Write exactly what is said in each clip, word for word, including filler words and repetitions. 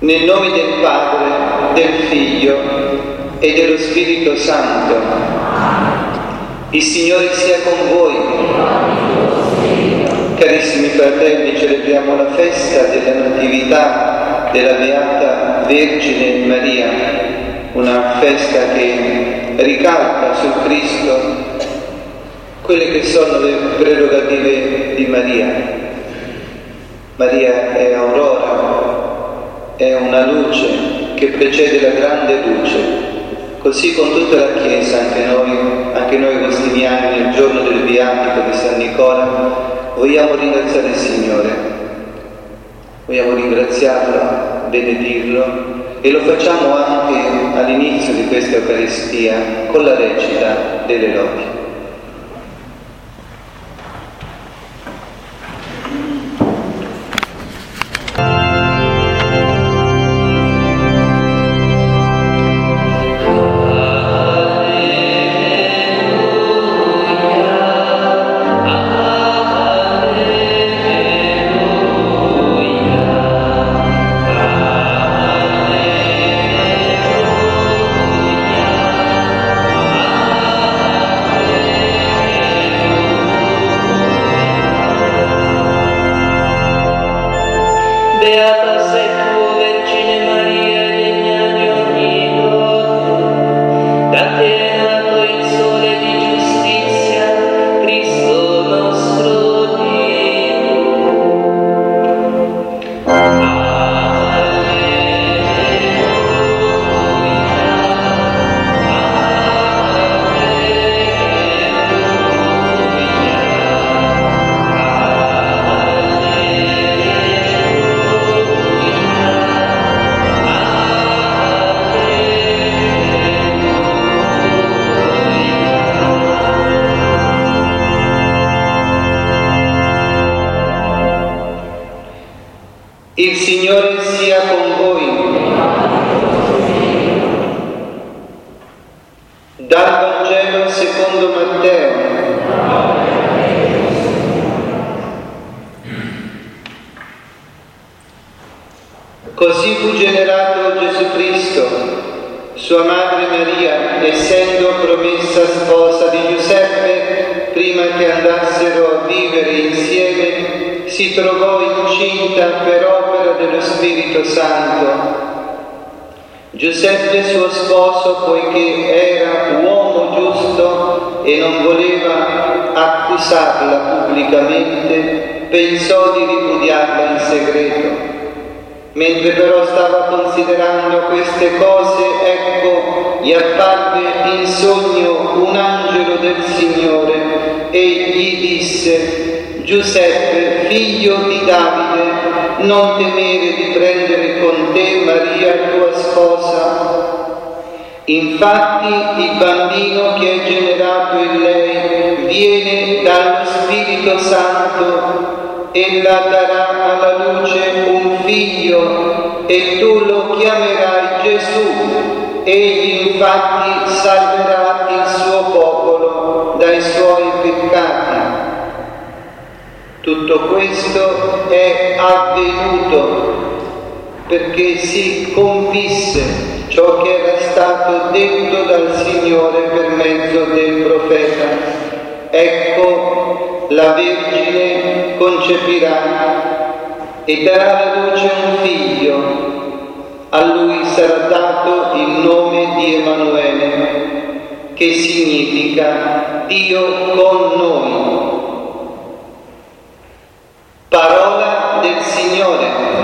Nel nome del Padre, del Figlio e dello Spirito Santo. Il Signore sia con voi. Carissimi fratelli, celebriamo la festa della Natività della Beata Vergine Maria, una festa che ricalca su Cristo quelle che sono le prerogative di Maria. Maria è aurora, è una luce che precede la grande luce. Così con tutta la Chiesa, anche noi, anche noi agostiniani, nel giorno del Viatico di San Nicola, vogliamo ringraziare il Signore, vogliamo ringraziarlo, benedirlo, e lo facciamo anche all'inizio di questa Eucaristia con la recita delle lodi. Beata sei tu, Vergine Maria, degna di ogni lode. Da te è nato il sole di giustizia, Cristo nostro Dio. Il Signore sia con voi. Dal Vangelo secondo Matteo. Così fu generato Gesù Cristo. Sua madre Maria, essendo promessa sposa di Giuseppe, prima che andassero a vivere insieme, si trovò incinta per opera dello Spirito Santo. Giuseppe, suo sposo, poiché era uomo giusto e non voleva accusarla pubblicamente, pensò di ripudiarla in segreto. Mentre però stava considerando queste cose, ecco, gli apparve in sogno un angelo del Signore e gli disse: Giuseppe, figlio di Davide, non temere di prendere con te Maria, tua sposa. Infatti il bambino che è generato in lei viene dallo Spirito Santo. Ella darà alla luce un figlio e tu lo chiamerai Gesù. Egli infatti salverà il suo popolo dai suoi peccati. Tutto questo è avvenuto perché si compisse ciò che era stato detto dal Signore per mezzo del profeta. Ecco, la Vergine concepirà e darà alla luce un figlio. A lui sarà dato il nome di Emanuele, che significa Dio con noi. Parola del Signore.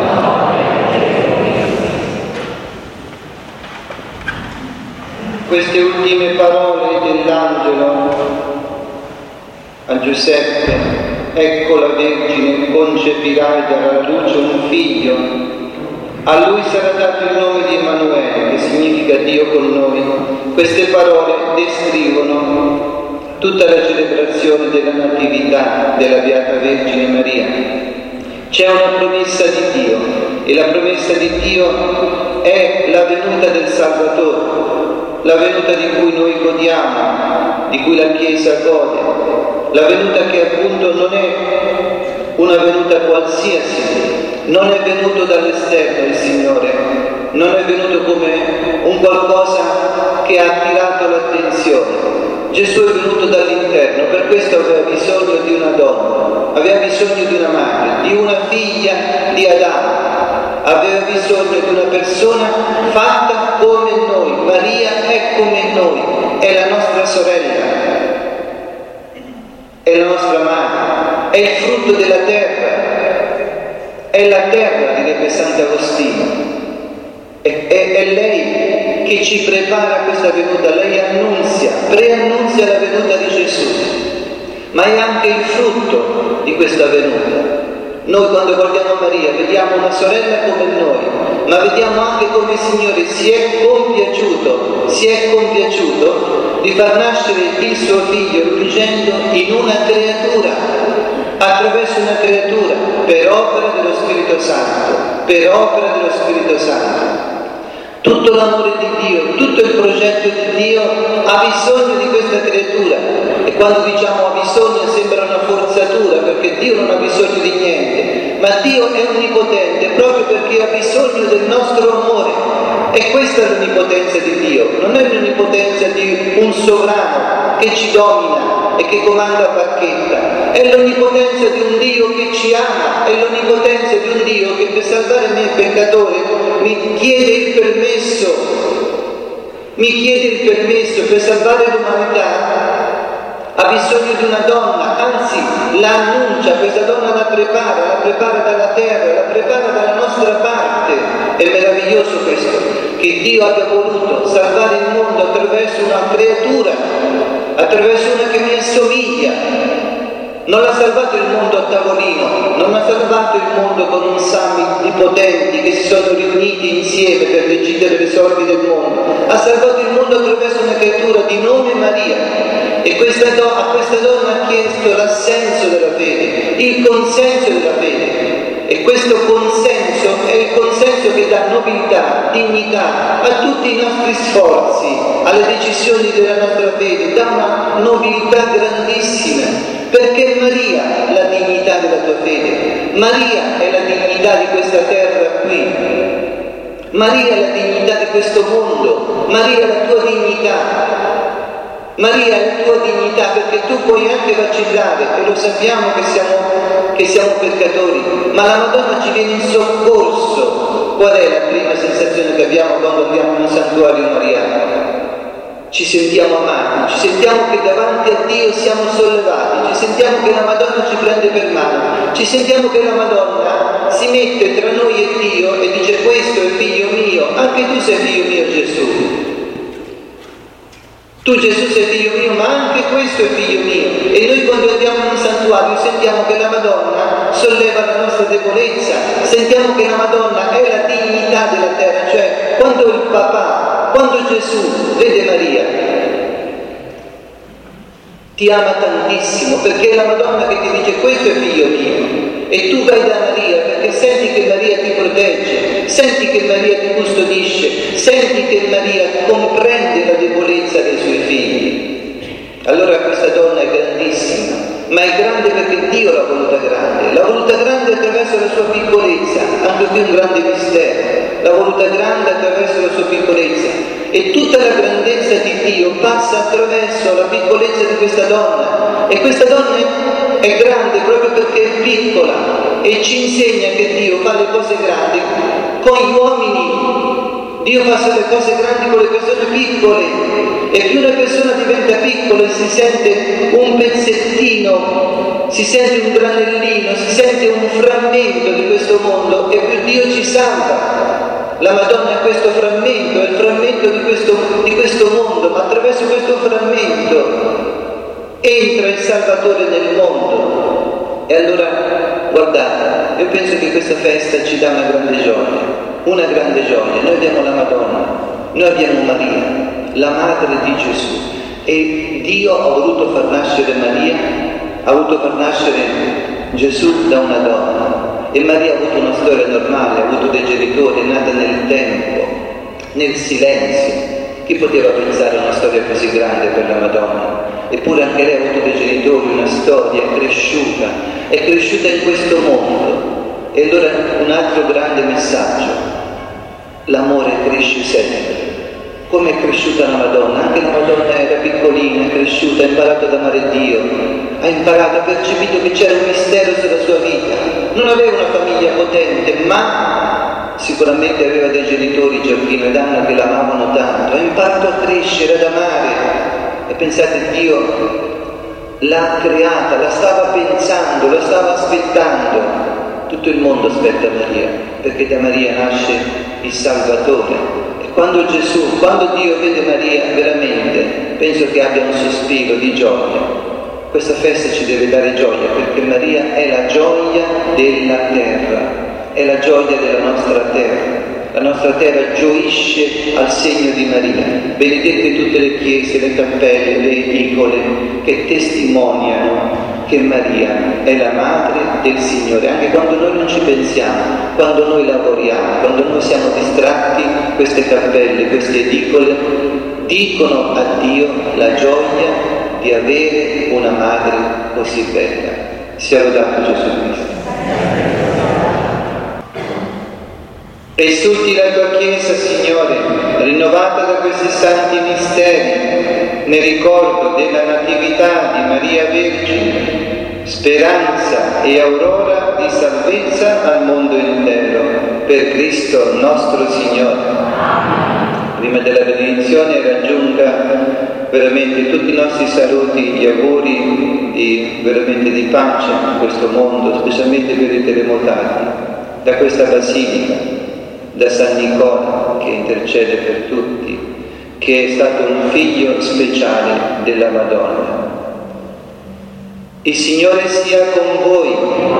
Queste ultime parole dell'angelo a Giuseppe, ecco la Vergine concepirà e darà alla luce un figlio, a lui sarà dato il nome di Emanuele, che significa Dio con noi. Queste parole descrivono tutta la celebrazione della Natività della Beata Vergine Maria. C'è una promessa di Dio e la promessa di Dio è la venuta del Salvatore, la venuta di cui noi godiamo, di cui la Chiesa gode, la venuta che appunto non è una venuta qualsiasi, non è venuto dall'esterno il Signore, non è venuto come un qualcosa che ha attirato l'attenzione. Gesù è venuto dall'interno, per questo aveva bisogno di una donna, aveva bisogno di una madre, di una figlia di Adamo, aveva bisogno di una persona fatta come noi. Maria è come noi, è la nostra sorella, è la nostra madre, è il frutto della terra, è la terra, direbbe Sant'Agostino. È, è, è lei che ci prepara questa venuta, lei annunzia, preannunzia la venuta di Gesù, ma è anche il frutto di questa venuta. Noi quando guardiamo Maria vediamo una sorella come noi, ma vediamo anche come il Signore si è compiaciuto, si è compiaciuto di far nascere il suo figlio l'ungendo in una creatura, attraverso una creatura, per opera dello Spirito Santo, per opera dello Spirito Santo. Tutto l'amore di Dio, tutto il progetto di Dio ha bisogno di questa creatura, e quando diciamo ha bisogno sembra una forzatura, perché Dio non ha bisogno di niente, ma Dio è onnipotente proprio perché ha bisogno del nostro amore, e questa è l'onnipotenza di Dio, non è l'onnipotenza di un sovrano che ci domina e che comanda a bacchetta, è l'onnipotenza di un Dio che ci ama, è l'onnipotenza di un Dio che per salvare me peccatore mi chiede il permesso, mi chiede il permesso per salvare l'umanità, ha bisogno di una donna, anzi la annuncia, questa donna la prepara, la prepara dalla terra, la prepara dalla nostra parte. È meraviglioso questo, che Dio abbia voluto salvare il mondo attraverso una creatura, attraverso una che mi assomiglia. Non ha salvato il mondo a tavolino, non ha salvato il mondo con un summit di potenti che si sono riuniti insieme per decidere le sorti del mondo. Ha salvato il mondo attraverso una creatura di nome Maria, e questa do- a questa donna ha chiesto l'assenso della fede, il consenso della fede, e questo consenso è il consenso che dà nobiltà, dignità a tutti i nostri sforzi, alle decisioni della nostra fede, dà una nobiltà grandissima. Perché Maria è la dignità della tua fede, Maria è la dignità di questa terra qui, Maria è la dignità di questo mondo, Maria è la tua dignità, Maria è la tua dignità, perché tu puoi anche vacillare, e lo sappiamo che siamo, che siamo peccatori, ma la Madonna ci viene in soccorso. Qual è la prima sensazione che abbiamo quando andiamo in un santuario mariano? Ci sentiamo amati, ci sentiamo che davanti a Dio siamo sollevati, ci sentiamo che la Madonna ci prende per mano, ci sentiamo che la Madonna si mette tra noi e Dio e dice: questo è figlio mio, anche tu sei figlio mio Gesù. Tu Gesù sei figlio mio, ma anche questo è figlio mio. E noi quando andiamo in un santuario sentiamo che la Madonna solleva la nostra debolezza, sentiamo che la Madonna è la dignità della terra, cioè quando il papà, quando Gesù vede Maria, ti ama tantissimo, perché è la Madonna che ti dice: questo è figlio mio, e tu vai da Maria perché senti che Maria ti protegge, senti che Maria ti custodisce, senti che Maria comprende la debolezza dei suoi figli. Allora questa donna è grandissima, ma è grande perché Dio l'ha voluta grande, l'ha voluta grande attraverso la sua piccolezza, anche qui un grande mistero, l'ha voluta grande attraverso la sua piccolezza, e tutta la grandezza di Dio passa attraverso la piccolezza di questa donna, e questa donna è, è grande proprio perché è piccola, e ci insegna che Dio fa le cose grandi con gli uomini. Dio fa le cose grandi con le persone piccole, e più una persona diventa piccola e si sente un pezzettino, si sente un granellino, si sente un frammento di questo mondo, e più Dio ci salva. La Madonna è questo frammento, è il frammento di questo, di questo mondo, ma attraverso questo frammento entra il Salvatore nel mondo. E allora, guardate, io penso che questa festa ci dà una grande gioia, una grande gioia. Noi abbiamo la Madonna, noi abbiamo Maria, la madre di Gesù, e Dio ha voluto far nascere Maria, ha voluto far nascere Gesù da una donna. E Maria ha avuto una storia normale, ha avuto dei genitori, è nata nel tempo, nel silenzio. Chi poteva pensare a una storia così grande per la Madonna? Eppure anche lei ha avuto dei genitori, una storia, è cresciuta, è cresciuta in questo mondo. E allora un altro grande messaggio: l'amore cresce sempre. Come è cresciuta la Madonna? Anche la Madonna era piccolina, è cresciuta, ha imparato ad amare Dio, ha imparato, ha percepito che c'era un mistero sulla sua vita. Non aveva una famiglia potente, ma sicuramente aveva dei genitori, Gioacchino ed Anna, che l'amavano tanto. Ha imparato a crescere, ad amare. E pensate, Dio l'ha creata, la stava pensando, la stava aspettando. Tutto il mondo aspetta Maria, perché da Maria nasce il Salvatore. E quando Gesù, quando Dio vede Maria, veramente penso che abbia un sospiro di gioia. Questa festa ci deve dare gioia, perché Maria è la gioia della terra, è la gioia della nostra terra. La nostra terra gioisce al segno di Maria. Benedette tutte le chiese, le cappelle, le edicole che testimoniano che Maria è la madre del Signore. Anche quando noi non ci pensiamo, quando noi lavoriamo, quando noi siamo distratti, queste cappelle, queste edicole dicono a Dio la gioia di avere una madre così bella. Sia lodato Gesù Cristo. Esulti la tua Chiesa, Signore, rinnovata da questi santi misteri, nel ricordo della natività di Maria Vergine, speranza e aurora di salvezza al mondo intero, per Cristo nostro Signore. Prima della benedizione raggiunga veramente tutti i nostri saluti, gli auguri di, veramente di pace in questo mondo, specialmente per i terremotati, da questa Basilica, da San Nicola che intercede per tutti, che è stato un figlio speciale della Madonna. Il Signore sia con voi.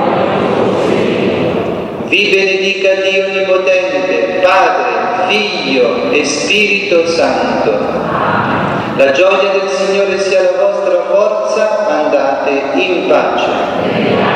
Vi benedica Dio Onnipotente, Padre, Figlio e Spirito Santo. La gioia del Signore sia la vostra forza, andate in pace.